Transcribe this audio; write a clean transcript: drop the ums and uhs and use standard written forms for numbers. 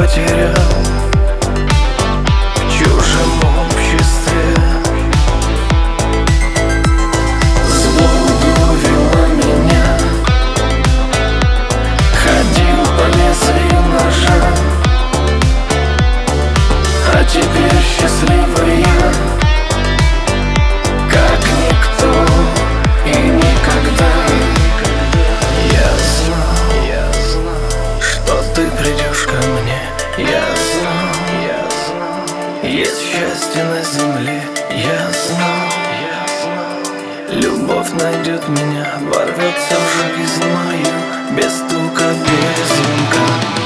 потерял в чужом обществе. Злоба увела меня, ходил по лезвию ножа, а теперь счастливый я, как никто и никогда. Я знал, что ты придешь ко мне. Я знал, есть счастье на земле. Я знал, любовь найдет меня, ворвется в жизнь мою, без стука, без звонка.